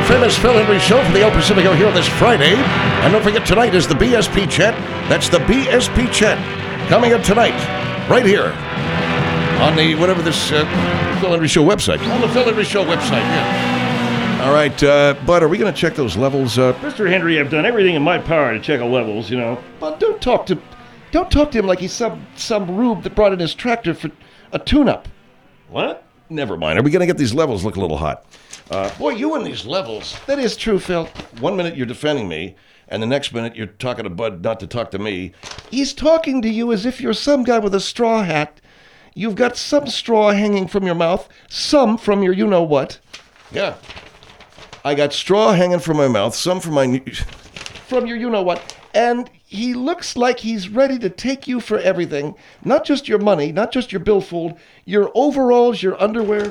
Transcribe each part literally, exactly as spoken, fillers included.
famous Phil Henry Show from the El Pacifico here this Friday. And don't forget, tonight is the B S P Chat. That's the B S P Chat coming up tonight, right here on the, whatever this uh, Phil Henry Show website. On the Phil Henry Show website, yeah. All right, uh, Bud, are we going to check those levels? Uh, Mister Henry, I've done everything in my power to check the levels, you know. But don't talk to, don't talk to him like he's some, some rube that brought in his tractor for a tune-up. What? Never mind. Are we going to get these levels look a little hot? Uh, boy, you and these levels. That is true, Phil. One minute you're defending me, and the next minute you're talking to Bud not to talk to me. He's talking to you as if you're some guy with a straw hat. You've got some straw hanging from your mouth, some from your you-know-what. Yeah. I got straw hanging from my mouth, some from my... from your you-know-what. And he looks like he's ready to take you for everything. Not just your money, not just your billfold, your overalls, your underwear.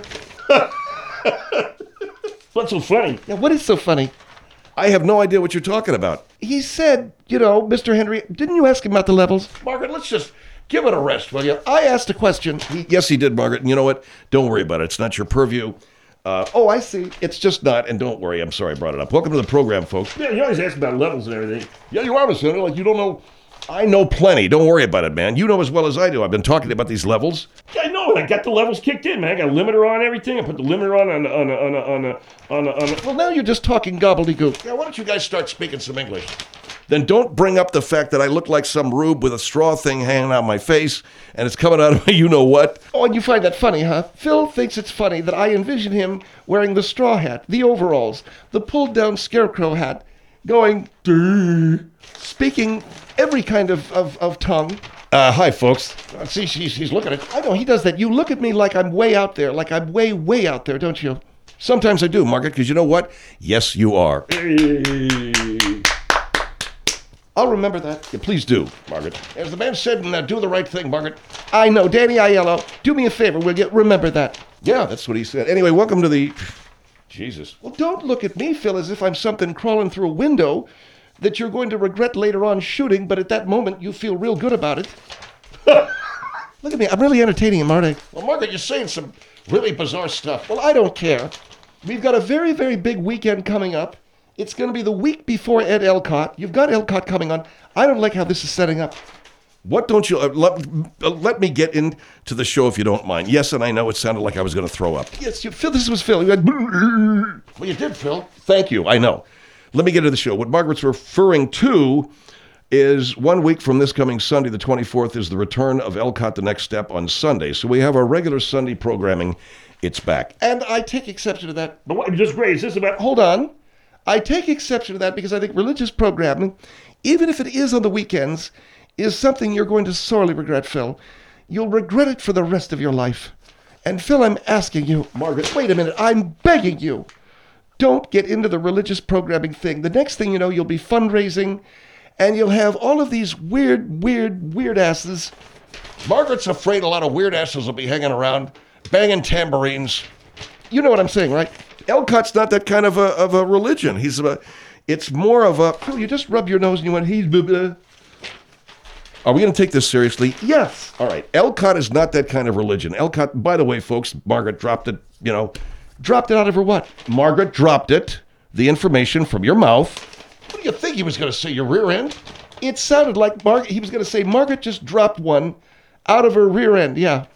What's so funny? Yeah, what is so funny? I have no idea what you're talking about. He said, you know, Mister Henry, didn't you ask him about the levels? Margaret, let's just give it a rest, will you? I asked a question. He, yes, he did, Margaret. And you know what? Don't worry about it. It's not your purview. Uh, oh, I see. It's just not. And don't worry. I'm sorry I brought it up. Welcome to the program, folks. Yeah, you always ask about levels and everything. Yeah, you are, Mister Henry. Like you don't know. I know plenty. Don't worry about it, man. You know as well as I do. I've been talking about these levels. Yeah, I know. I got the levels kicked in, man. I got a limiter on everything. I put the limiter on on a, on a, on a, on a, on a, on a... Well, now you're just talking gobbledygook. Yeah, why don't you guys start speaking some English? Then don't bring up the fact that I look like some rube with a straw thing hanging out my face, and it's coming out of my you-know-what. Oh, and you find that funny, huh? Phil thinks it's funny that I envision him wearing the straw hat, the overalls, the pulled-down scarecrow hat, going, speaking every kind of, of, of tongue. Uh, hi, folks. Uh, see, she's, she's looking at... I know, he does that. You look at me like I'm way out there, like I'm way, way out there, don't you? Sometimes I do, Margaret, because you know what? Yes, you are. Hey. I'll remember that. Yeah, please do, Margaret. As the man said, uh, do the right thing, Margaret. I know, Danny Aiello. Do me a favor, will you? Remember that. Yeah, that's what he said. Anyway, welcome to the... Jesus. Well, don't look at me, Phil, as if I'm something crawling through a window that you're going to regret later on shooting, but at that moment you feel real good about it. Look at me. I'm really entertaining him, aren't I? Well, Margaret, you're saying some really bizarre stuff. Well, I don't care. We've got a very, very big weekend coming up. It's going to be the week before Ed Elcott. You've got Elcott coming on. I don't like how this is setting up. What don't you... Uh, let, uh, let me get into the show if you don't mind. Yes, and I know it sounded like I was going to throw up. Yes, you, Phil, this was Phil. You had... Well, you did, Phil. Thank you. I know. Let me get to the show. What Margaret's referring to is one week from this coming Sunday, the twenty-fourth, is the return of Elcott The Next Step on Sunday. So we have our regular Sunday programming. It's back. And I take exception to that. But what, just great. Is this about... Hold on. I take exception to that because I think religious programming, even if it is on the weekends, is something you're going to sorely regret, Phil. You'll regret it for the rest of your life. And Phil, I'm asking you, Margaret, wait a minute, I'm begging you, don't get into the religious programming thing. The next thing you know, you'll be fundraising, and you'll have all of these weird, weird, weird asses. Margaret's afraid a lot of weird asses will be hanging around, banging tambourines. You know what I'm saying, right? Elcott's not that kind of a of a religion. He's a, it's more of a, oh, you just rub your nose and you went, he's blah, blah. Are we going to take this seriously? Yes. All right. Elcott is not that kind of religion. Elcott, by the way, folks, Margaret dropped it, you know, dropped it out of her what? Margaret dropped it, the information from your mouth. What do you think he was going to say, your rear end? It sounded like Mar- he was going to say, Margaret just dropped one out of her rear end, yeah.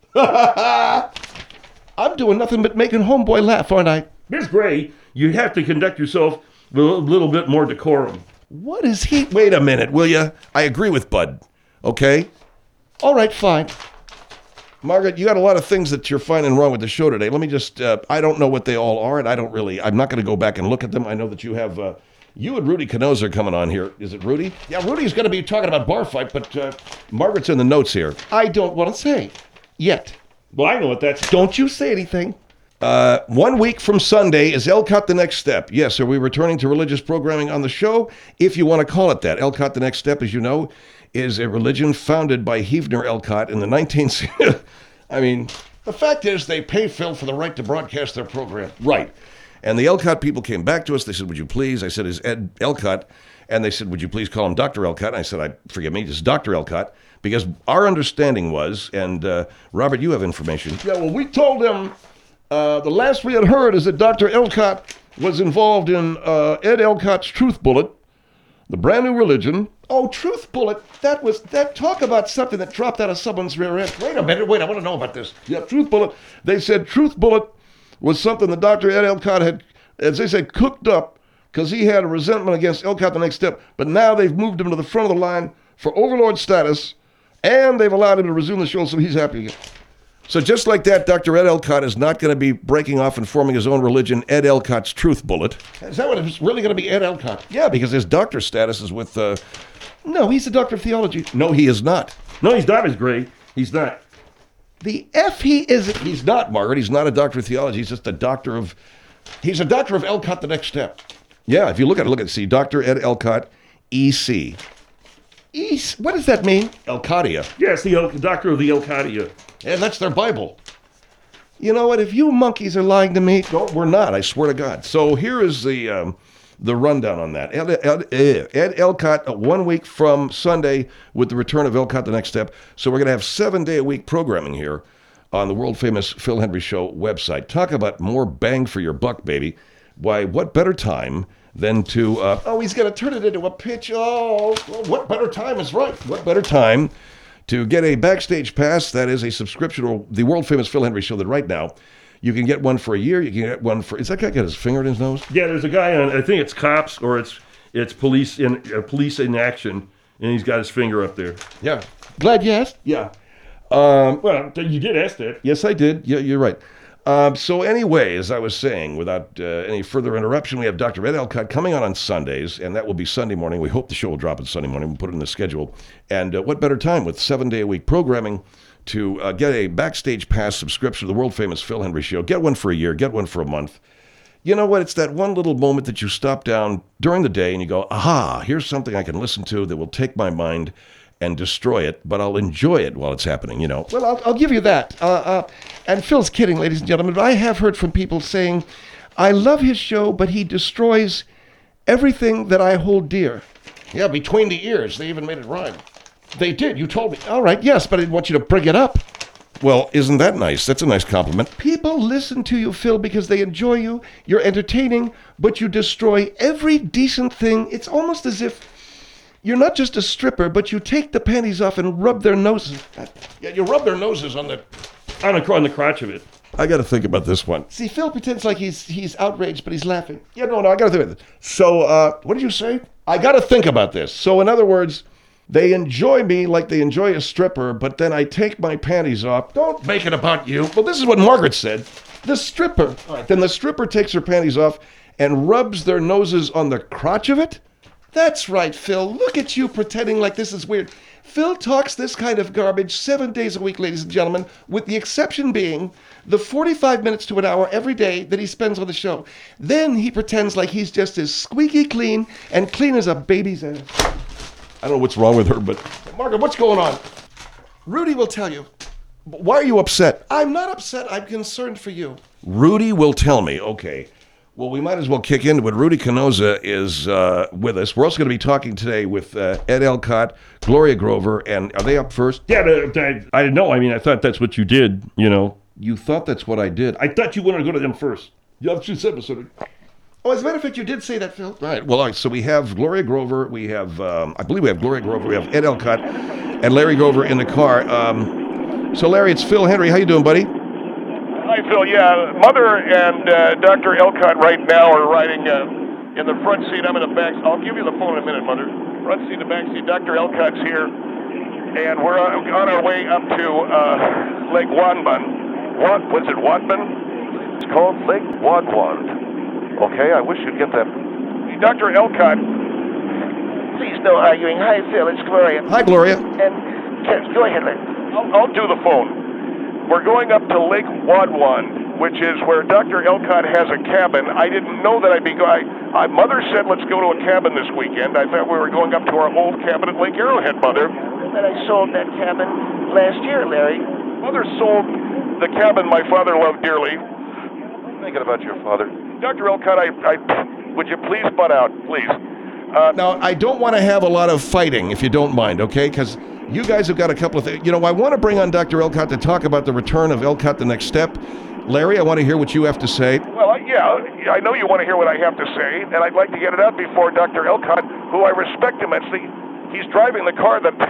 I'm doing nothing but making homeboy laugh, aren't I? Miss Gray, you have to conduct yourself with a little bit more decorum. What is he? Wait a minute, will you? I agree with Bud, okay? All right, fine. Margaret, you got a lot of things that you're finding wrong with the show today. Let me just, uh, I don't know what they all are, and I don't really, I'm not going to go back and look at them. I know that you have, uh, you and Rudy Canoza are coming on here. Is it Rudy? Yeah, Rudy's going to be talking about bar fight, but uh, Margaret's in the notes here. I don't want to say yet. Well, I know what that's... Don't you say anything. Uh, one week from Sunday is Elcott The Next Step. Yes, are we returning to religious programming on the show? If you want to call it that. Elcott The Next Step, as you know, is a religion founded by Heavener Elcott in the nineteenth... I mean, the fact is they pay Phil for the right to broadcast their program. Right. And the Elcott people came back to us. They said, would you please? I said, is Ed Elcott? And they said, would you please call him Doctor Elcott? And I said, I forgive me, just Doctor Elcott. Because our understanding was, and uh, Robert, you have information. Yeah, well, we told them uh, the last we had heard is that Doctor Elcott was involved in uh, Ed Elcott's Truth Bullet, the brand new religion. Oh, Truth Bullet. That was that. Talk about something that dropped out of someone's rear end. Wait a minute. Wait, I want to know about this. Yeah, Truth Bullet. They said Truth Bullet was something that Doctor Ed Elcott had, as they said, cooked up because he had a resentment against Elcott the Next Step. But now they've moved him to the front of the line for overlord status, and they've allowed him to resume the show, so he's happy again. So just like that, Doctor Ed Elcott is not going to be breaking off and forming his own religion, Ed Elcott's Truth Bullet. Is that what it's really going to be, Ed Elcott? Yeah, because his doctor status is with, uh... No, he's a doctor of theology. No, he is not. No, he's not, Miss Gray. He's not. The F he isn't. He's not, Margaret. He's not a doctor of theology. He's just a doctor of... He's a doctor of Elcott the Next Step. Yeah, if you look at it, look at it. See, Doctor Ed Elcott, E C. E C? What does that mean? Elcottia. Yes, the El- doctor of the Elcottia. And that's their Bible. You know what? If you monkeys are lying to me, no, we're not. I swear to God. So here is the um, the rundown on that. Ed, Ed, Ed Elcott, uh, one week from Sunday with the return of Elcott the Next Step. So we're going to have seven-day-a-week programming here on the world-famous Phil Hendrie Show website. Talk about more bang for your buck, baby. Why, what better time than to... Uh, oh, he's going to turn it into a pitch. Oh, well, what better time is right? What better time to get a backstage pass that is a subscription to the world-famous Phil Hendrie Show that right now you can get one for a year. You can get one for... Is that guy got his finger in his nose? Yeah, there's a guy on... I think it's Cops or it's it's police in uh, police in action, and he's got his finger up there. Yeah. Glad you asked. Yeah. Um, well, you did ask that. Yes, I did. Yeah, you're right. Um, so anyway, as I was saying, without uh, any further interruption, we have Doctor Ed Elcott coming on on Sundays, and that will be Sunday morning. We hope the show will drop on Sunday morning. We'll put it in the schedule. And uh, what better time with seven-day-a-week programming to uh, get a backstage pass subscription to the world-famous Phil Hendrie Show. Get one for a year. Get one for a month. You know what? It's that one little moment that you stop down during the day and you go, aha, here's something I can listen to that will take my mind and destroy it, but I'll enjoy it while it's happening, you know. Well, I'll, I'll give you that. Uh, uh, and Phil's kidding, ladies and gentlemen, but I have heard from people saying, I love his show, but he destroys everything that I hold dear. Yeah, between the ears. They even made it rhyme. They did. You told me. All right, yes, but I didn't want you to bring it up. Well, isn't that nice? That's a nice compliment. People listen to you, Phil, because they enjoy you. You're entertaining, but you destroy every decent thing. It's almost as if you're not just a stripper, but you take the panties off and rub their noses. Yeah, you rub their noses on the... On the, on the crotch of it. I got to think about this one. See, Phil pretends like he's he's outraged, but he's laughing. Yeah, no, no, I got to think about this. So, uh, what did you say? I got to think about this. So, in other words, they enjoy me like they enjoy a stripper, but then I take my panties off. Don't make it about you. Well, this is what Margaret said. The stripper. All right. Then the stripper takes her panties off and rubs their noses on the crotch of it? That's right, Phil. Look at you pretending like this is weird. Phil talks this kind of garbage seven days a week, ladies and gentlemen, with the exception being the forty-five minutes to an hour every day that he spends on the show. Then he pretends like he's just as squeaky clean and clean as a baby's ass. I don't know what's wrong with her, but... Margaret, what's going on? Rudy will tell you. Why are you upset? I'm not upset. I'm concerned for you. Rudy will tell me. Okay. Well, we might as well kick into it. Rudy Canosa is uh, with us. We're also going to be talking today with uh, Ed Elcott, Gloria Grover, and are they up first? Yeah, the, the, I didn't know. I mean, I thought that's what you did, you know. You thought that's what I did? I thought you wanted to go to them first. Yeah, that's what you said, Mister Oh, as a matter of fact, you did say that, Phil. All right. Well, all right, so we have Gloria Grover. We have, um, I believe we have Gloria Grover. We have Ed Elcott and Larry Grover in the car. Um, so, Larry, it's Phil Hendrie. How you doing, buddy? Hi, Phil. Yeah, Mother and uh, Doctor Elcott right now are riding uh, in the front seat. I'm in the back. I'll give you the phone in a minute, Mother. Front seat, the back seat. Doctor Elcott's here, and we're on, on our way up to uh, Lake Wadman. What? What's it, Wadman? It's called Lake Wadwand. Okay, I wish you'd get that. Doctor Elcott. Please, no arguing. Hi, Phil. It's Gloria. Hi, Gloria. And Ken, go ahead, Larry. I'll, I'll do the phone. We're going up to Lake Wadwand, which is where Doctor Elcott has a cabin. I didn't know that I'd be going. I, Mother said, let's go to a cabin this weekend. I thought we were going up to our old cabin at Lake Arrowhead, Mother. But I sold that cabin last year, Larry. Mother sold the cabin my father loved dearly. I'm thinking about your father. Doctor Elcott, I, I, would you please butt out, please? Uh, now, I don't want to have a lot of fighting, if you don't mind, okay? Because you guys have got a couple of things. You know, I want to bring on Doctor Elcott to talk about the return of Elcott the Next Step. Larry, I want to hear what you have to say. Well, I, you yeah, I know you want to hear what I have to say, and I'd like to get it out before Doctor Elcott, who I respect immensely. He's driving the car that...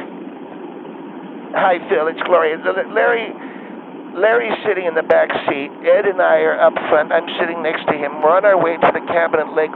Hi, Phil. It's Gloria. Larry, Larry's sitting in the back seat. Ed and I are up front. I'm sitting next to him. We're on our way to the cabin at Lake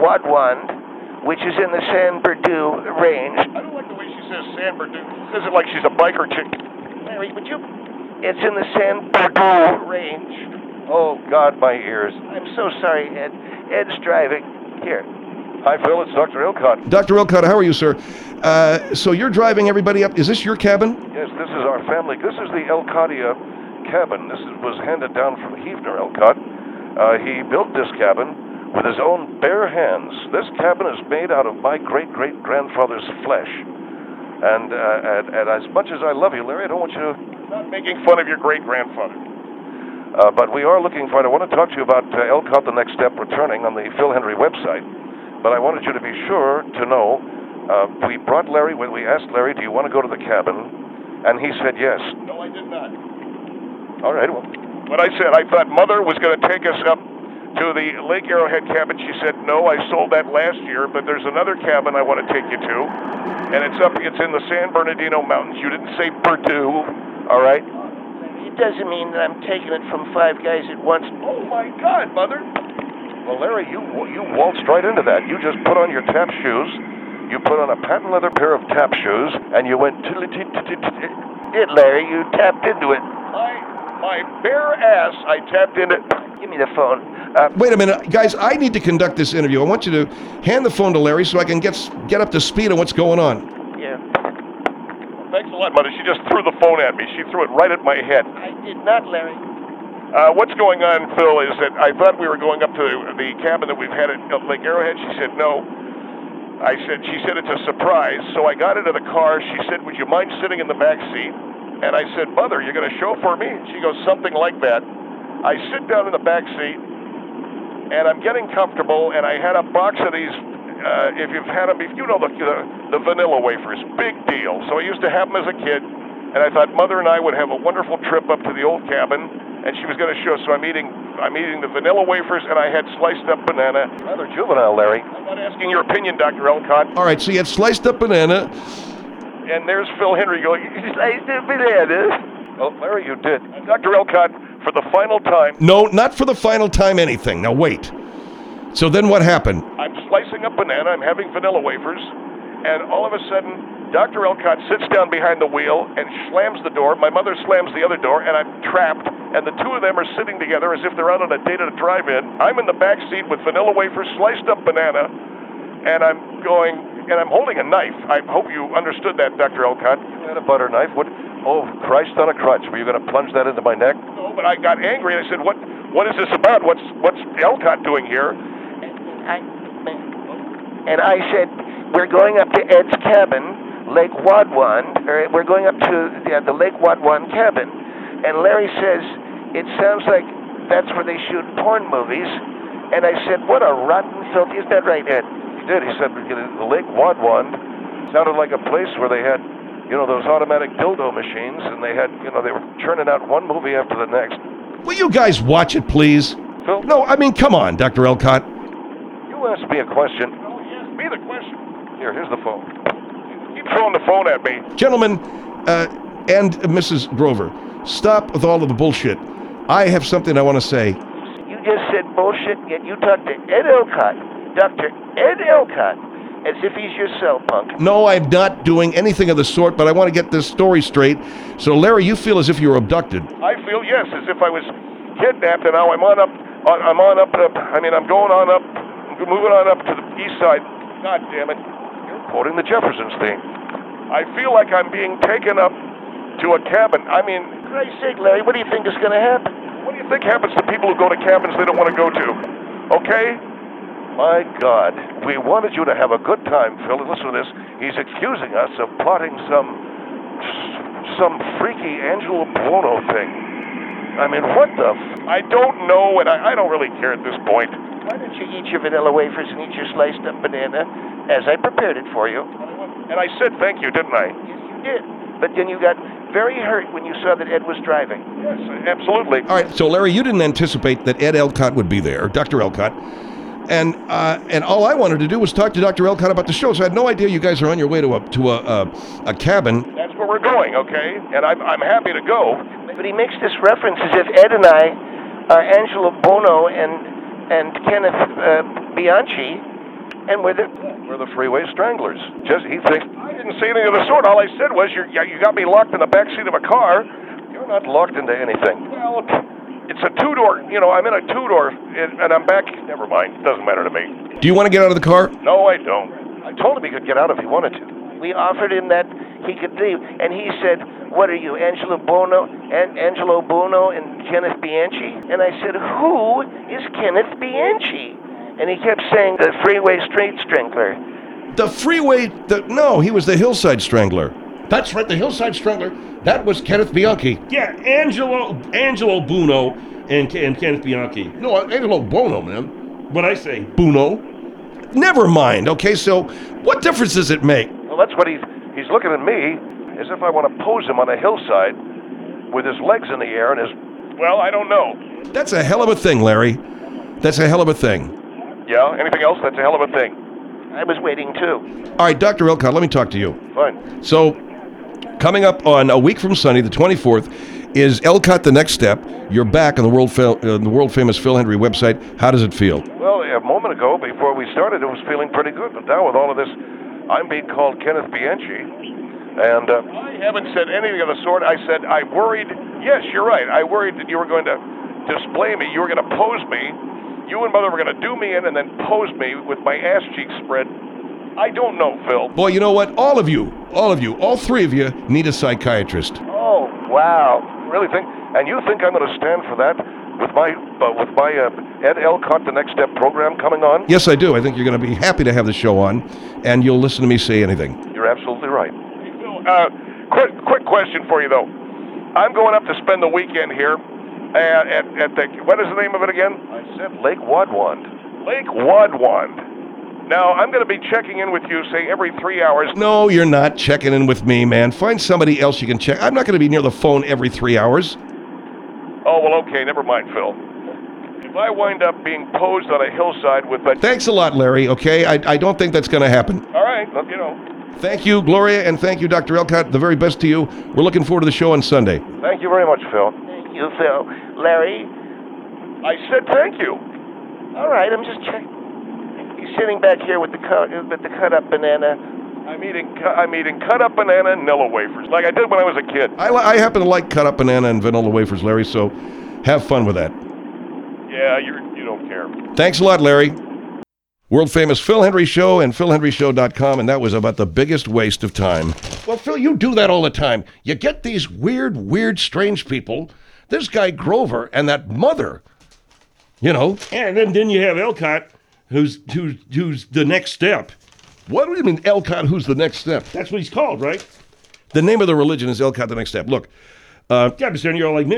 Wadwand, which is in the San Bernardino range. I don't like the way she says San Bernardino. She says it like she's a biker chick. Larry, would you... It's in the San Bernardino range. Oh, God, my ears. I'm so sorry, Ed. Ed's driving. Here. Hi, Phil. It's Doctor Elcott. Doctor Elcott, how are you, sir? Uh, so you're driving everybody up. Is this your cabin? Yes, this is our family. This is the Elcottia cabin. This is, was handed down from Hefner Elcott. Uh, he built this cabin with his own bare hands. This cabin is made out of my great-great-grandfather's flesh. And, uh, and, and as much as I love you, Larry, I don't want you to... I'm not making fun of your great-grandfather. Uh, but we are looking for it. I want to talk to you about uh, Elcott The Next Step returning on the Phil Hendrie website. But I wanted you to be sure to know, uh, we brought Larry, when we asked Larry, do you want to go to the cabin? And he said yes. No, I did not. All right, well. What I said, I thought Mother was going to take us up to the Lake Arrowhead cabin. She said, no, I sold that last year, but there's another cabin I want to take you to. And it's up, it's in the San Bernardino Mountains. You didn't say Purdue, all right? It doesn't mean that I'm taking it from five guys at once. Oh, my God, Mother. Well, Larry, you you waltzed right into that. You just put on your tap shoes, you put on a patent leather pair of tap shoes, and you went... Did, Larry, you tapped into it. My, my bare ass, I tapped into... Give me the phone. Uh, Wait a minute, guys, I need to conduct this interview. I want you to hand the phone to Larry so I can get get up to speed on what's going on. Yeah. Thanks a lot, Mother. She just threw the phone at me. She threw it right at my head. I did not, Larry. Uh, what's going on, Phil, is that I thought we were going up to the cabin that we've had at Lake Arrowhead. She said no. I said, she said it's a surprise. So I got into the car. She said, would you mind sitting in the back seat? And I said, Mother, you're going to chauffeur me? And she goes, something like that. I sit down in the back seat, and I'm getting comfortable, and I had a box of these, uh, if you've had them, if you know the, the, the vanilla wafers, big deal. So I used to have them as a kid, and I thought Mother and I would have a wonderful trip up to the old cabin, and she was going to show. So I'm eating, I'm eating the vanilla wafers, and I had sliced up banana. Rather juvenile, Larry. I'm not asking your opinion, Doctor Elcott. All right, so you had sliced up banana. And there's Phil Hendrie going, Sliced up banana. Well, Larry, you did. Doctor Elcott, for the final time. No, not for the final time anything. Now wait. So then what happened? I'm slicing up banana, I'm having vanilla wafers, and all of a sudden, Doctor Elcott sits down behind the wheel and slams the door. My mother slams the other door, and I'm trapped, and the two of them are sitting together as if they're out on a date at a drive-in. I'm in the back seat with vanilla wafers, sliced up banana, and I'm going, and I'm holding a knife. I hope you understood that, Doctor Elcott. You had a butter knife? What? Oh, Christ on a crutch. Were you going to plunge that into my neck? No, but I got angry, and I said, what, what is this about? What's, what's Elcott doing here? I, and I said, we're going up to Ed's cabin, Lake Wadwand, or we're going up to the, the Lake Wadwand cabin. And Larry says, it sounds like that's where they shoot porn movies. And I said, what a rotten, filthy, is that right, Ed? He did. He said, the Lake Wadwand sounded like a place where they had, you know, those automatic dildo machines, and they had, you know, they were churning out one movie after the next. Will you guys watch it, please? Phil? No, I mean, come on, Doctor Elcott. You asked me a question. No, he asked me the question. Here, here's the phone. Keep throwing the phone at me. Gentlemen, uh, and Missus Grover, stop with all of the bullshit. I have something I want to say. You just said bullshit, yet you talked to Ed Elcott, Doctor Ed Elcott, as if he's your cell punk. No, I'm not doing anything of the sort, but I want to get this story straight. So, Larry, you feel as if you were abducted. I feel, yes, as if I was kidnapped, and now I'm on up, I'm on up, up I mean, I'm going on up, moving on up to the east side. God damn it. You're quoting the Jeffersons thing. I feel like I'm being taken up to a cabin. I mean... For Christ's sake, Larry, what do you think is going to happen? What do you think happens to people who go to cabins they don't want to go to? Okay? My God. We wanted you to have a good time, Phil, and listen to this. He's accusing us of plotting some... some freaky Angelo Buono thing. I mean, what the... F- I don't know, and I, I don't really care at this point. Why don't you eat your vanilla wafers and eat your sliced up banana as I prepared it for you? And I said thank you, didn't I? Yes, you did. But then you got very hurt when you saw that Ed was driving. Yes, absolutely. All right, so Larry, you didn't anticipate that Ed Elcott would be there, Doctor Elcott. And uh, and all I wanted to do was talk to Doctor Elcott about the show, so I had no idea you guys are on your way to a to a, a, a cabin. That's where we're going, okay? And I'm, I'm happy to go. But he makes this reference as if Ed and I are Angelo Bono and and Kenneth uh, Bianchi, and we're the We're the freeway stranglers. Just he thinks I didn't say anything of the sort. All I said was you you got me locked in the back seat of a car. You're not locked into anything. Well, it's a two door. You know, I'm in a two door, and, and I'm back. Never mind. It doesn't matter to me. Do you want to get out of the car? No, I don't. I told him he could get out if he wanted to. we offered him that he could leave, and he said, "What are you, Angelo Bono, An- Angelo Bono, and Kenneth Bianchi?" And I said, "Who is Kenneth Bianchi?" And he kept saying, "The Freeway Street Strangler." The freeway, the, no, he was the Hillside Strangler. That's right, the Hillside Strangler. That was Kenneth Bianchi. Yeah, Angelo Angelo Bono and, and Kenneth Bianchi. No, Angelo Bono, man. What I say? Bono. Never mind. Okay, so what difference does it make? Well, that's what he's he's looking at me as if I want to pose him on a hillside with his legs in the air and his. Well, I don't know. That's a hell of a thing, Larry. That's a hell of a thing. Yeah. Anything else? That's a hell of a thing. I was waiting too. All right, Doctor Elcott, let me talk to you. Fine. So, coming up on a week from Sunday, the twenty-fourth, is Elcott the Next Step. You're back on the world fa- uh, the world famous Phil Hendrie website. How does it feel? Well, a moment ago, before we started, it was feeling pretty good. But now with all of this, I'm being called Kenneth Bianchi, and uh, I haven't said anything of the sort. I said I worried. Yes, you're right. I worried that you were going to display me. You were going to pose me. You and Mother were going to do me in and then pose me with my ass cheeks spread. I don't know, Phil. Boy, you know what? All of you, all of you, all three of you need a psychiatrist. Oh, wow. Really think? And you think I'm going to stand for that with my uh, with my uh, Ed Elcott The Next Step program coming on? Yes, I do. I think you're going to be happy to have the show on, and you'll listen to me say anything. You're absolutely right. Hey, Phil, uh, quick, quick question for you, though. I'm going up to spend the weekend here at, at, at the, what is the name of it again? I said Lake Wadwand. Lake Wadwand. Now, I'm going to be checking in with you, say, every three hours. No, you're not checking in with me, man. Find somebody else you can check. I'm not going to be near the phone every three hours. Oh, well, okay, never mind, Phil. If I wind up being posed on a hillside with a... Thanks a lot, Larry, okay? I, I don't think that's going to happen. All right, well, you know. Thank you, Gloria, and thank you, Doctor Elcott. The very best to you. We're looking forward to the show on Sunday. Thank you very much, Phil. Thank you, Phil. Larry? I said thank you. All right, I'm just checking. He's sitting back here with the cut, with the cut-up banana. I'm eating, cu- I'm eating cut-up banana and Nilla wafers, like I did when I was a kid. I, li- I happen to like cut-up banana and vanilla wafers, Larry, so have fun with that. Yeah, you you don't care. Thanks a lot, Larry. World-famous Phil Hendrie Show and phil hendrie show dot com, and that was about the biggest waste of time. Well, Phil, you do that all the time. You get these weird, weird, strange people. This guy Grover and that mother, you know. And then, then you have Elcott, who's, who's, who's the next step. What do you mean, Elcott, who's the next step? That's what he's called, right? The name of the religion is Elcott the Next Step. Look, uh, God, Mister you're all like,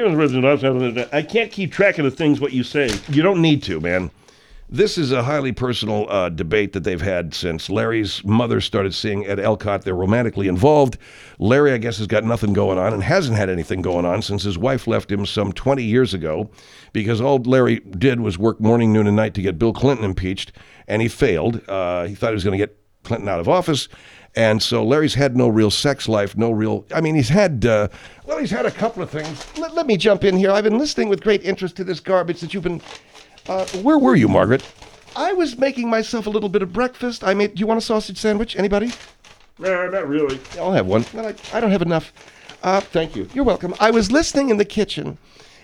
I can't keep track of the things what you say. you don't need to, man. This is a highly personal uh, debate that they've had since Larry's mother started seeing Ed Elcott. They're romantically involved. Larry, I guess, has got nothing going on and hasn't had anything going on since his wife left him some twenty years ago because all Larry did was work morning, noon, and night to get Bill Clinton impeached, and he failed. Uh, he thought he was going to get Clinton out of office. And so Larry's had no real sex life, no real, I mean, he's had, uh, well, he's had a couple of things. Let, let me jump in here. I've been listening with great interest to this garbage that you've been, uh, where were you, Margaret? I was making myself a little bit of breakfast. I made, do you want a sausage sandwich? Anybody? Nah, not really. I'll have one. But I, I don't have enough. Uh, thank you. You're welcome. I was listening in the kitchen.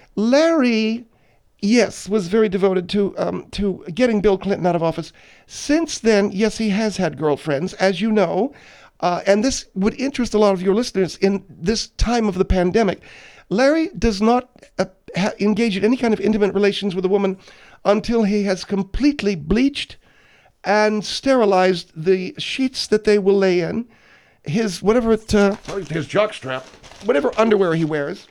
Larry, yes, was very devoted to um, to getting Bill Clinton out of office. Since then, yes, he has had girlfriends, as you know, uh, and this would interest a lot of your listeners in this time of the pandemic. Larry does not uh, ha- engage in any kind of intimate relations with a woman until he has completely bleached and sterilized the sheets that they will lay in, his whatever it, uh, his jockstrap, whatever underwear he wears.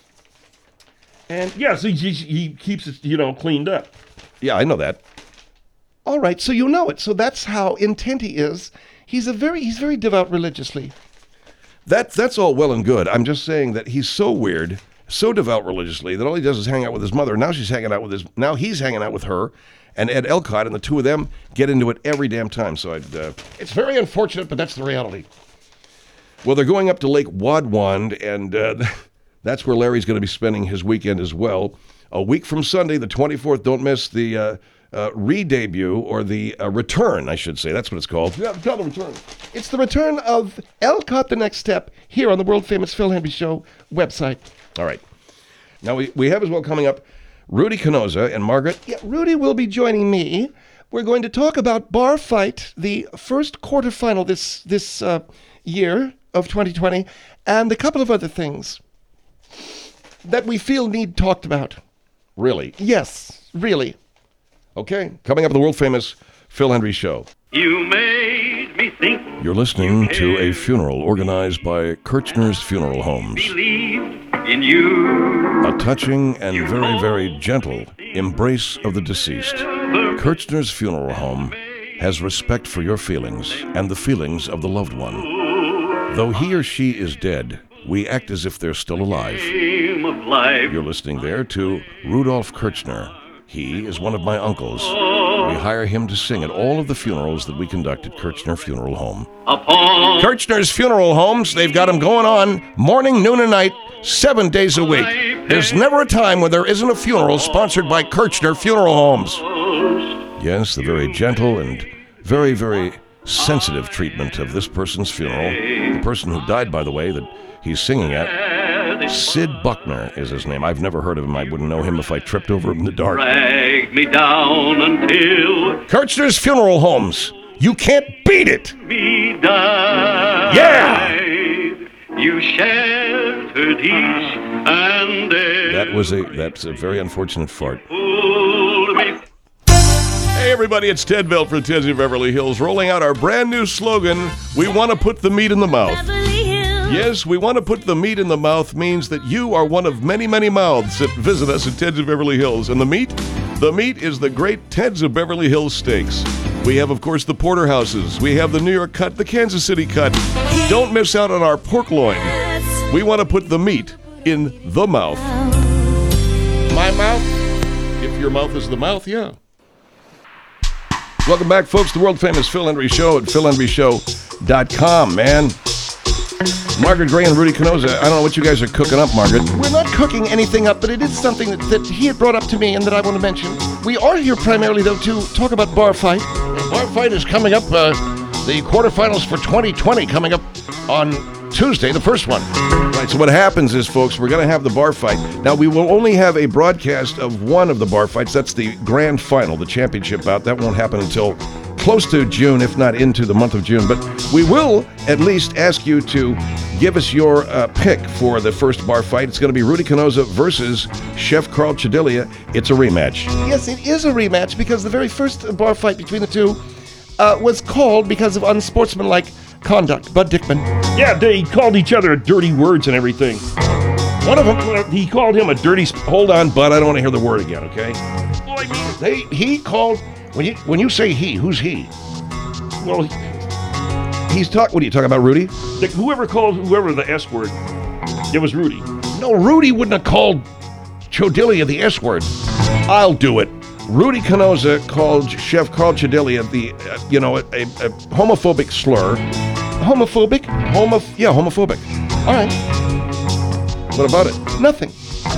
And yeah, so he, he keeps it, you know, cleaned up. Yeah, I know that. All right, so you know it. So that's how intent he is. He's a very he's very devout religiously. that that's all well and good. I'm just saying that he's so weird, so devout religiously, that all he does is hang out with his mother. Now she's hanging out with his, now he's hanging out with her, and Ed Elcott, and the two of them get into it every damn time. So I'd, uh, it's very unfortunate, but that's the reality. Well, they're going up to Lake Wadwand, and uh, that's where Larry's going to be spending his weekend as well. A week from Sunday, the twenty-fourth, don't miss the uh, uh, re-debut, or the uh, return, I should say. That's what it's called. Yeah, tell the return. It's the return of Elcott The Next Step here on the world-famous Phil Hendry Show website. All right. Now, we, we have as well coming up Rudy Canosa and Margaret. Yeah, Rudy will be joining me. We're going to talk about Bar Fight, the first quarterfinal this, this uh, year of twenty twenty, and a couple of other things that we feel need talked about. Really? Yes, really. Okay, coming up on the world-famous Phil Hendry Show. You made me think. You're listening to a funeral organized by Kirchner's Funeral Homes. Believed in you. A touching and very, very gentle embrace of the deceased. Kirchner's Funeral Home has respect for your feelings and the feelings of the loved one. Though he or she is dead, we act as if they're still alive. Of life. You're listening there to Rudolph Kirchner. He is one of my uncles. We hire him to sing at all of the funerals that we conduct at Kirchner Funeral Home. Upon Kirchner's Funeral Homes, they've got them going on morning, noon, and night, seven days a week. There's never a time when there isn't a funeral sponsored by Kirchner Funeral Homes. Yes, the very gentle and very, very sensitive treatment of this person's funeral. The person who died, by the way, that he's singing at. Sid Buckner is his name. I've never heard of him. I wouldn't know him if I tripped over him in the dark. drag me down until Kirchner's Funeral Homes. You can't beat it. me died. Yeah! You sheltered each and every. That was a that's a very unfortunate fart. Pulled me. Hey everybody, it's Ted Bell for Ted's of Beverly Hills, rolling out our brand new slogan, we want to put the meat in the mouth. Yes, we want to put the meat in the mouth means that you are one of many, many mouths that visit us at Ted's of Beverly Hills. And the meat? The meat is the great Ted's of Beverly Hills steaks. We have, of course, the porterhouses. We have the New York cut, the Kansas City cut. Don't miss out on our pork loin. We want to put the meat in the mouth. My mouth? If your mouth is the mouth, yeah. Welcome back, folks, to the world-famous Phil Hendry Show at phil hendry show dot com, man. Margaret Gray and Rudy Canosa, I don't know what you guys are cooking up, Margaret. We're not cooking anything up, but it is something that, that he had brought up to me and that I want to mention. We are here primarily, though, to talk about Bar Fight. Bar Fight is coming up, uh, the quarterfinals for twenty twenty coming up on Tuesday, the first one. Right, so what happens is, folks, we're going to have the bar fight. Now, we will only have a broadcast of one of the bar fights. That's the grand final, the championship bout. That won't happen until close to June, if not into the month of June. But we will at least ask you to give us your uh, pick for the first bar fight. It's going to be Rudy Canosa versus Chef Carl Chedilia. It's a rematch. Yes, it is a rematch because the very first bar fight between the two uh, was called because of unsportsmanlike conduct. Bud Dickman. Yeah, they called each other dirty words and everything. One of them, he called him a dirty. Sp- Hold on, Bud. I don't want to hear the word again, okay? They, he called, when you, when you say he, who's he? well, He's talking. What are you talking about, Rudy? the, whoever called whoever the S word, it was Rudy. No, Rudy wouldn't have called Chodilia the S word. I'll do it. Rudy Canosa called Chef Carl Chedilia the, uh, you know, a, a, a homophobic slur. Homophobic? Homo, yeah, homophobic. All right. What about it? Nothing.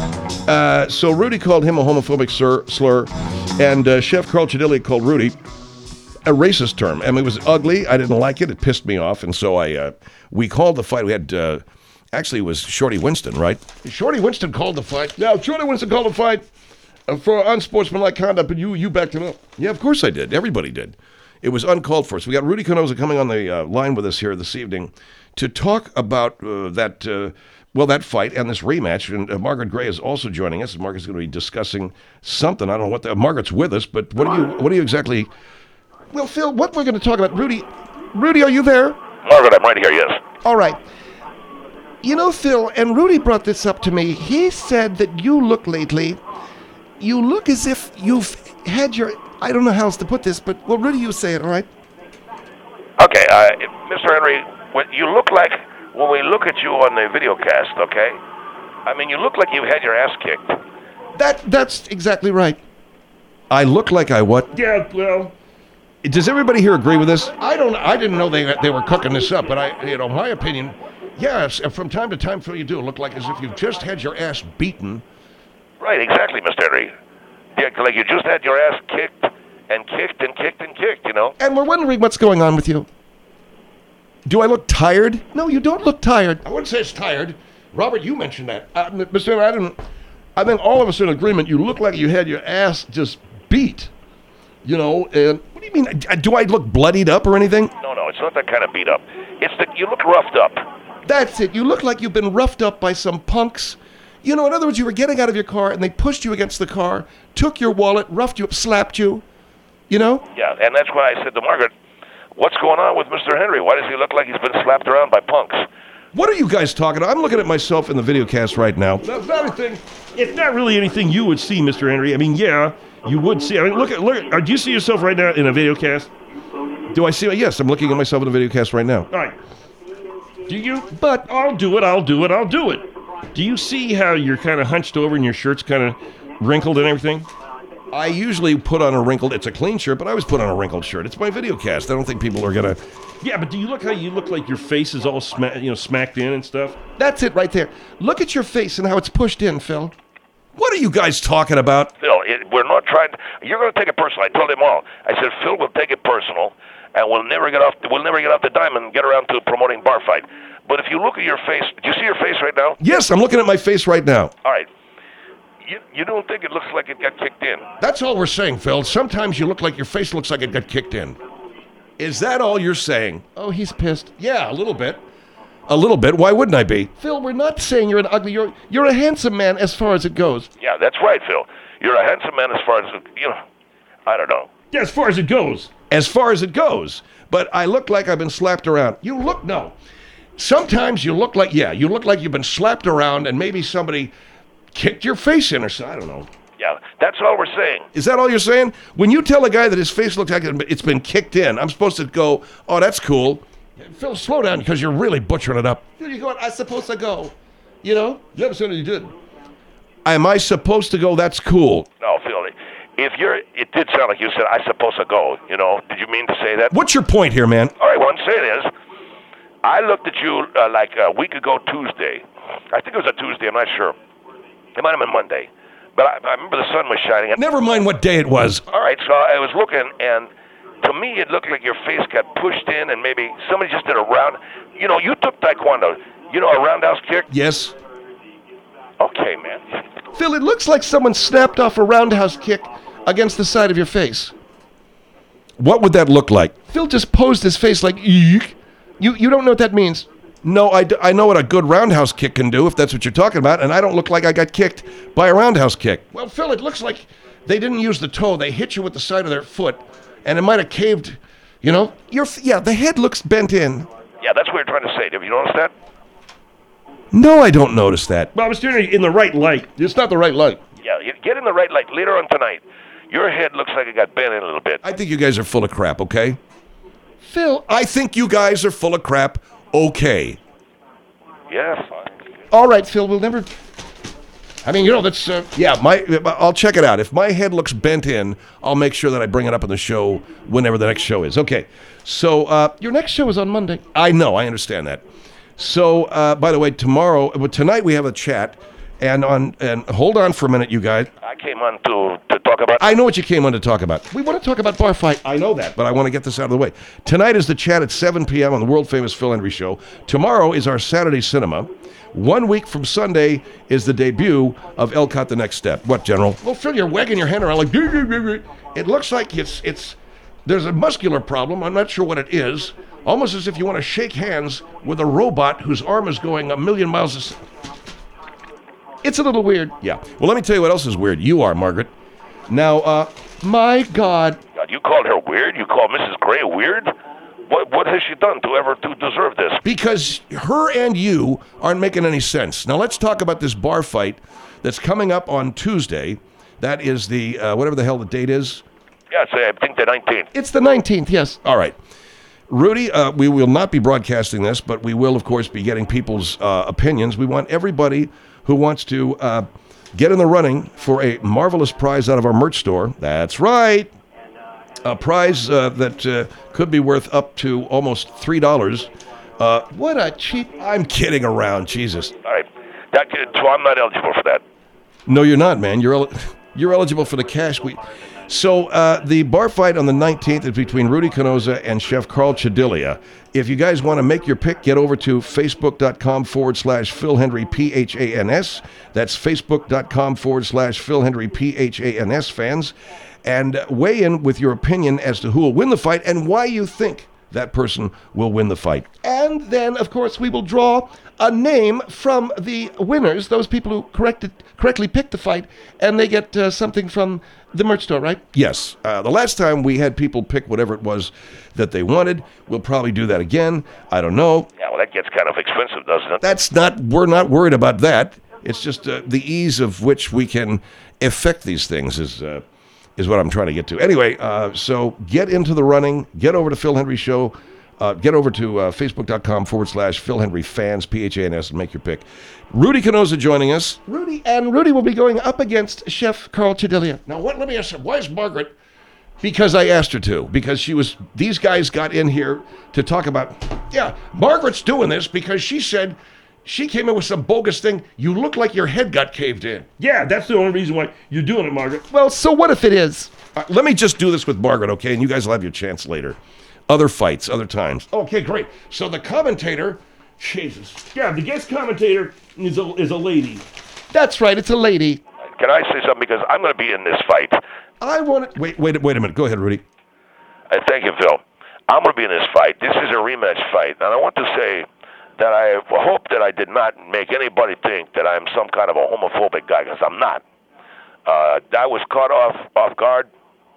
Uh, so Rudy called him a homophobic slur, slur and uh, Chef Carl Chedilia called Rudy a racist term. I mean, it was ugly. I didn't like it. It pissed me off, and so I, uh, we called the fight. We had, uh, actually, it was Shorty Winston, right? Shorty Winston called the fight. Yeah, Shorty Winston called the fight uh, for unsportsmanlike conduct, but you, you backed him up. Yeah, of course I did. Everybody did. It was uncalled for. So we got Rudy Canosa coming on the uh, line with us here this evening to talk about uh, that, uh, well, that fight and this rematch. And uh, Margaret Gray is also joining us. And Margaret's going to be discussing something. I don't know what the, Margaret's with us, but what do you, what do you exactly? Well, Phil, what we're going to talk about, Rudy. Rudy, are you there? Margaret, I'm right here, yes. All right. You know, Phil, and Rudy brought this up to me. He said that you look lately, you look as if you've had your, I don't know how else to put this, but, well, Rudy, you say it, all right? Okay, uh, Mister Henry, when you look like when we look at you on the video cast, okay? I mean, you look like you've had your ass kicked. That that's exactly right. I look like I what? Yeah, well, Does everybody here agree with this? I don't. I didn't know they they were cooking this up, but I, you know, my opinion. Yes, from time to time, Phil, you do look like as if you've just had your ass beaten. Right, exactly, Mister Henry. Yeah, like you just had your ass kicked and kicked and kicked and kicked, you know? And we're wondering what's going on with you. Do I look tired? No, you don't look tired. I wouldn't say it's tired. Robert, you mentioned that. Uh, Mister I didn't. I think all of us are in agreement. You look like you had your ass just beat. You know, and what do you mean? Do I look bloodied up or anything? No, no, it's not that kind of beat up. It's that you look roughed up. That's it. You look like you've been roughed up by some punks. You know, in other words, you were getting out of your car and they pushed you against the car, took your wallet, roughed you up, slapped you. You know? Yeah, and that's why I said to Margaret, what's going on with Mister Henry? Why does he look like he's been slapped around by punks? What are you guys talking about? I'm looking at myself in the video cast right now. that's not anything. It's not really anything you would see, Mister Henry. I mean, yeah, you would see. I mean, look at look. At, uh, do you see yourself right now in a video cast? Do I see? Yes, I'm looking at myself in the video cast right now. All right. Do you? But I'll do it. I'll do it. I'll do it. Do you see how you're kind of hunched over and your shirt's kind of wrinkled and everything? I usually put on a wrinkled, it's a clean shirt, but I always put on a wrinkled shirt. It's my video cast. I don't think people are going to... Yeah, but do you look how you look like your face is all sma- you know, smacked in and stuff? That's it right there. Look at your face and how it's pushed in, Phil. What are you guys talking about? Phil, it, we're not trying to, you're going to take it personal. I told them all. I said, Phil will take it personal, and we'll never get off, we'll never get off the diamond and get around to promoting Bar Fight. But if you look at your face, do you see your face right now? Yes, I'm looking at my face right now. All right. You, you don't think it looks like it got kicked in? That's all we're saying, Phil. Sometimes you look like your face looks like it got kicked in. Is that all you're saying? Oh, he's pissed. Yeah, a little bit. A little bit. Why wouldn't I be? Phil, we're not saying you're an ugly. You're you're a handsome man as far as it goes. Yeah, that's right, Phil. You're a handsome man as far as, you know, I don't know. Yeah, as far as it goes. As far as it goes. But I look like I've been slapped around. You look, no. Sometimes you look like, yeah, you look like you've been slapped around and maybe somebody kicked your face in or something. I don't know. Yeah, that's all we're saying. Is that all you're saying? When you tell a guy that his face looks like it's been kicked in, I'm supposed to go, oh, that's cool. Phil, slow down because you're really butchering it up. Here you go. I'm supposed to go. You know? You haven't said you did. Am I supposed to go, that's cool? No, Phil, if you're, it did sound like you said, I'm supposed to go, you know. Did you mean to say that? What's your point here, man? All right, what I'm saying is, I looked at you uh, like a week ago Tuesday. I think it was a Tuesday, I'm not sure. It might have been Monday. But I, I remember the sun was shining. And, Never mind what day it was. all right, so I was looking, and to me it looked like your face got pushed in, and maybe somebody just did a round. You know, you took Taekwondo. You know, a roundhouse kick? Yes. Okay, man. Phil, it looks like someone snapped off a roundhouse kick against the side of your face. What would that look like? Phil just posed his face like, eek. You you don't know what that means. No, I, d- I know what a good roundhouse kick can do, if that's what you're talking about, and I don't look like I got kicked by a roundhouse kick. Well, Phil, it looks like they didn't use the toe. They hit you with the side of their foot, and it might have caved, you know? Your f- yeah, the head looks bent in. Yeah, that's what you're trying to say. Have you noticed that? No, I don't notice that. Well, I was doing it in the right light. It's not the right light. Yeah, you get in the right light later on tonight. Your head looks like it got bent in a little bit. I think you guys are full of crap, okay? Phil, I think you guys are full of crap, okay? Yeah, fine. all right, Phil, we'll never... I mean, you know, that's... Uh, Yeah, my I'll check it out. If my head looks bent in, I'll make sure that I bring it up on the show whenever the next show is. Okay, so... Uh, your next show is on Monday. I know, I understand that. So, uh, by the way, tomorrow, well, tonight we have a chat, and on and hold on for a minute, you guys. I came on to, to talk about... I know what you came on to talk about. We want to talk about Bar Fight. I know that, but I want to get this out of the way. Tonight is the chat at seven p.m. on the world-famous Phil Hendry Show. Tomorrow is our Saturday cinema. One week from Sunday is the debut of Elcott: The Next Step. What, General? Well, Phil, you're wagging your hand around like... "Doo, doo, doo, doo." It looks like it's... it's there's a muscular problem. I'm not sure what it is. Almost as if you want to shake hands with a robot whose arm is going a million miles a second. It's a little weird. Yeah. Well, let me tell you what else is weird. You are, Margaret. Now, uh, My God. God, you called her weird? You called Missus Gray weird? What what has she done to ever to deserve this? because her and you aren't making any sense. Now, let's talk about this bar fight that's coming up on Tuesday. That is the, uh, whatever the hell the date is. Yeah, say I think the nineteenth. It's the nineteenth, yes. All right. Rudy, uh, we will not be broadcasting this, but we will, of course, be getting people's uh, opinions. We want everybody who wants to uh, get in the running for a marvelous prize out of our merch store. That's right. A prize uh, that uh, could be worth up to almost three dollars. Uh, what a cheap... I'm kidding around, Jesus. All right. That, so I'm not eligible for that. No, you're not, man. You're el- you're eligible for the cash. We... So uh, the bar fight on the nineteenth is between Rudy Canosa and Chef Carl Chedilia. If you guys want to make your pick, get over to facebook.com forward slash Phil Hendry P H A N S. That's facebook.com forward slash Phil Hendry P H A N S fans. And weigh in with your opinion as to who will win the fight and why you think that person will win the fight. And then, of course, we will draw a name from the winners, those people who corrected, correctly picked the fight, and they get uh, something from the merch store, right? Yes. Uh, the last time we had people pick whatever it was that they wanted. We'll probably do that again. I don't know. Yeah, well, that gets kind of expensive, doesn't it? That's not, we're not worried about that. It's just uh, the ease of which we can effect these things is... Uh, is what I'm trying to get to. Anyway, uh, so get into the running. Get over to Phil Hendry Show. Uh, get over to uh, facebook.com forward slash Phil Hendry fans, P H A N S, and make your pick. Rudy Canosa joining us. Rudy, and Rudy will be going up against Chef Carl Chedilia. Now, what? Let me ask you, why is Margaret? Because I asked her to. Because she was, these guys got in here to talk about, yeah, Margaret's doing this because she said, she came in with some bogus thing. You look like your head got caved in. Yeah, that's the only reason why you're doing it, Margaret. Well, so what if it is? Uh, let me just do this with Margaret, okay? And you guys will have your chance later. Other fights, other times. Okay, great. So the commentator, Jesus. Yeah, the guest commentator is a, is a lady. That's right, it's a lady. Can I say something? Because I'm going to be in this fight. I want to... Wait, wait, wait a minute. Go ahead, Rudy. Uh, thank you, Phil. I'm going to be in this fight. This is a rematch fight. And I want to say that I hope that I did not make anybody think that I'm some kind of a homophobic guy, because I'm not. Uh, I was caught off off guard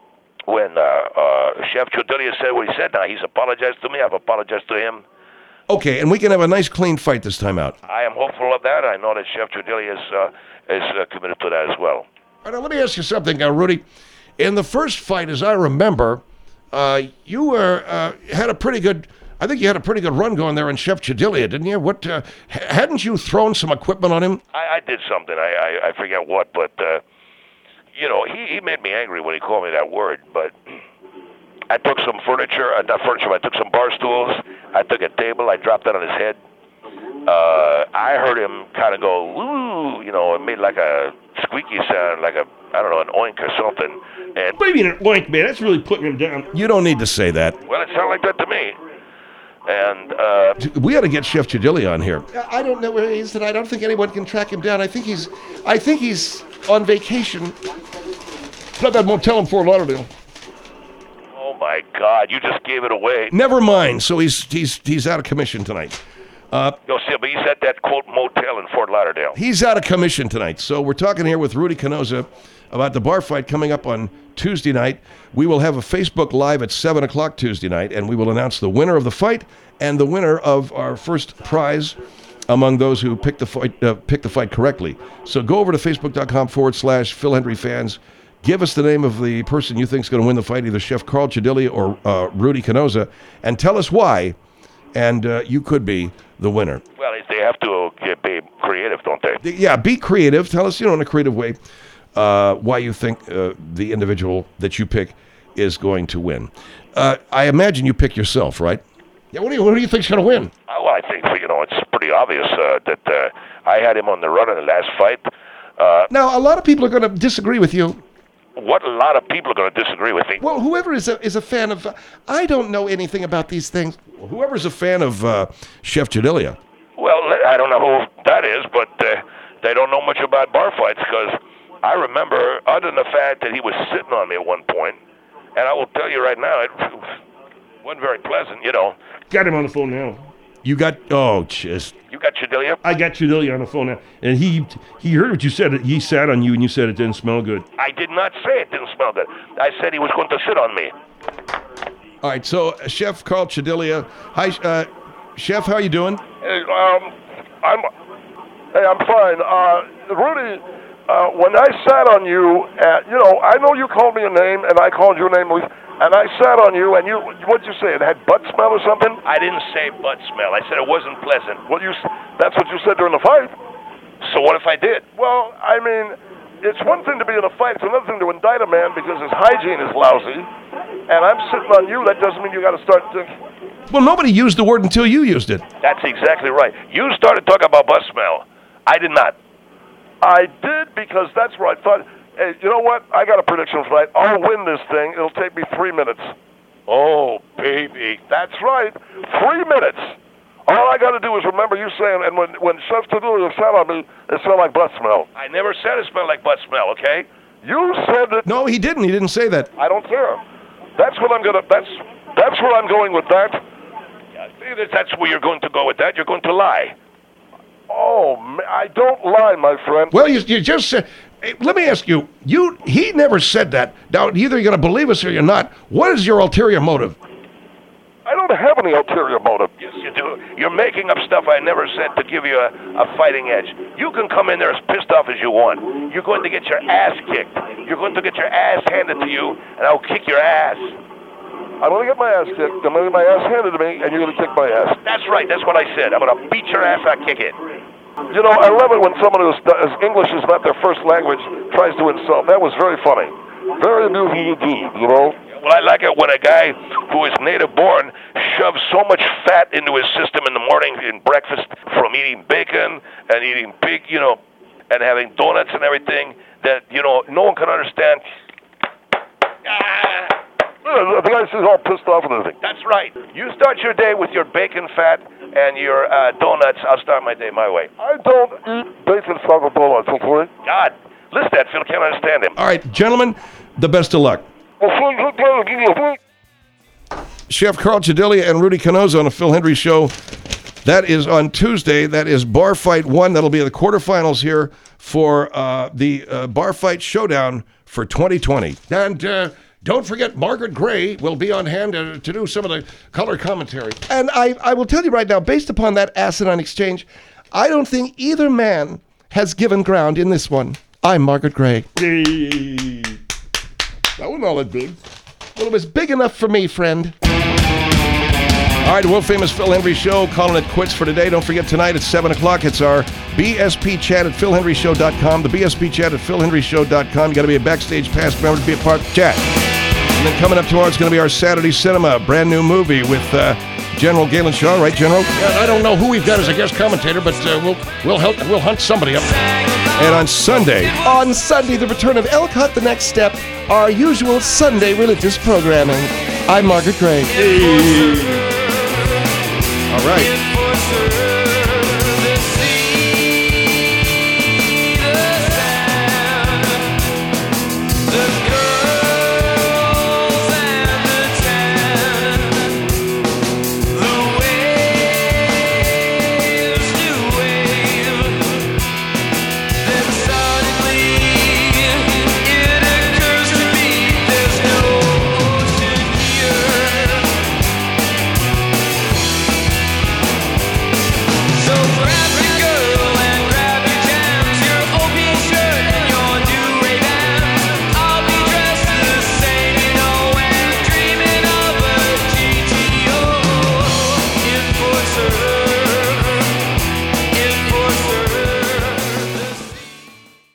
when uh, uh, Chef Chedilia said what he said. Now, he's apologized to me. I've apologized to him. Okay, and we can have a nice, clean fight this time out. I am hopeful of that. I know that Chef Chedilia is, uh, is uh, committed to that as well. All right, now let me ask you something, uh, Rudy. In the first fight, as I remember, uh, you were uh, had a pretty good... I think you had a pretty good run going there on Chef Chedilia, didn't you? What uh, h- hadn't you thrown some equipment on him? I, I did something. I, I, I forget what, but uh, you know, he, he made me angry when he called me that word. But I took some furniture, uh, not furniture. I took some bar stools. I took a table. I dropped that on his head. Uh, I heard him kind of go, "Woo!" You know, it made like a squeaky sound, like a I don't know, an oink or something. And What do you mean an oink, man? That's really putting him down. You don't need to say that. well, it sounded like that to me. And uh, We ought to get Chef Chedilia on here. I don't know where he is, and I don't think anyone can track him down. I think he's, I think he's on vacation. Not that motel in Fort Lauderdale. oh my God, you just gave it away. Never mind. So he's he's he's out of commission tonight. Yo, see, but he's at that quote motel in Fort Lauderdale. He's out of commission tonight. So we're talking here with Rudy Canosa about the bar fight coming up on Tuesday night. We will have a Facebook Live at seven o'clock Tuesday night, and we will announce the winner of the fight and the winner of our first prize among those who picked the fight, uh, picked the fight correctly. So go over to facebook.com forward slash Phil Hendry fans. Give us the name of the person you think is going to win the fight, either Chef Carl Chedilia or uh, Rudy Canosa, and tell us why, and uh, you could be the winner. Well, they have to uh, be creative, don't they? Yeah, be creative. Tell us, you know, in a creative way, uh, why you think uh, the individual that you pick is going to win. Uh, I imagine you pick yourself, right? Yeah, what do you, what do you think's going to win? Uh, Well, I think, you know, it's pretty obvious uh, that uh, I had him on the run in the last fight. Uh, Now, a lot of people are going to disagree with you. what a lot of people are going to disagree with me. Well, whoever is a, is a fan of, uh, I don't know anything about these things. Well, whoever's a fan of uh, Chef Chedilia. Well, I don't know who that is, but uh, they don't know much about bar fights, because I remember, other than the fact that he was sitting on me at one point, and I will tell you right now, it wasn't very pleasant, you know. Got him on the phone now. You got, oh, just. You got Chedilia? I got Chedilia on the phone now, and he he heard what you said. He sat on you, and you said it didn't smell good. I did not say it didn't smell good. I said he was going to sit on me. All right, so uh, Chef Carl Chedilia. Hi, uh, Chef, how you doing? Hey, um, I'm, hey, I'm fine. Uh, Rudy, uh, when I sat on you, uh, you know, I know you called me a name, and I called your name, and I sat on you, and you, what'd you say? It had butt smell or something? I didn't say butt smell. I said it wasn't pleasant. Well, you, that's what you said during the fight. So what if I did? Well, I mean, it's one thing to be in a fight, it's another thing to indict a man because his hygiene is lousy, and I'm sitting on you, that doesn't mean you got to start to... Well, nobody used the word until you used it. That's exactly right. You started talking about butt smell. I did not. I did because that's where I thought, hey, you know what? I got a prediction for tonight. I'll win this thing. It'll take me three minutes. Oh, baby. That's right. Three minutes. All I got to do is remember you saying, and when, when Chef Tadulio sat on me, it smelled like butt smell. I never said it smelled like butt smell, okay? You said it. No, he didn't. He didn't say that. I don't care. That's what I'm gonna. That's that's where I'm going with that. Yeah, that's where you're going to go with that. You're going to lie. Oh, ma- I don't lie, my friend. Well, you, you just said. Hey, let me ask you. You he never said that. Now, either you're going to believe us or you're not. What is your ulterior motive? I don't have any ulterior motive. Yes, you do. You're making up stuff I never said to give you a, a fighting edge. You can come in there as pissed off as you want. You're going to get your ass kicked. You're going to get your ass handed to you, and I'll kick your ass. I'm gonna get my ass kicked. I'm gonna get my ass handed to me, and you're gonna kick my ass. That's right. That's what I said. I'm gonna beat your ass. I'll kick it. You know, I love it when someone who's whose English is not their first language tries to insult. That was very funny. Very amusing indeed, you know? Well, I like it when a guy who is native born shoves so much fat into his system in the morning in breakfast from eating bacon and eating pig, you know, and having donuts and everything that, you know, no one can understand. Ah, Uh, The guy's just all pissed off and everything. that's right. You start your day with your bacon fat and your uh, donuts. I'll start my day my way. I don't eat bacon fat with donuts, okay? God, listen to that. Phil can't understand him. All right, gentlemen, the best of luck. Chef Carl Chadilia and Rudy Canosa on the Phil Hendry Show. That is on Tuesday. That is Bar Fight one. That'll be the quarterfinals here for uh, the uh, Bar Fight Showdown for twenty twenty. And uh, don't forget, Margaret Gray will be on hand uh, to do some of the color commentary. And I, I will tell you right now, based upon that asinine exchange, I don't think either man has given ground in this one. I'm Margaret Gray. That wasn't all that big. Well, it was big enough for me, friend. All right, world famous Phil Hendry Show, calling it quits for today. Don't forget tonight at seven o'clock, it's our B S P chat at phil henry show dot com. The B S P chat at phil henry show dot com. You got to be a backstage pass member to be a part of the chat. And then coming up tomorrow is going to be our Saturday Cinema, brand new movie with uh, General Galen Shaw, right, General? Yeah, I don't know who we've got as a guest commentator, but uh, we'll we'll help we'll hunt somebody up. And on Sunday, On Sunday, the return of Elcott The Next Step, our usual Sunday religious programming. I'm Margaret Gray. all right.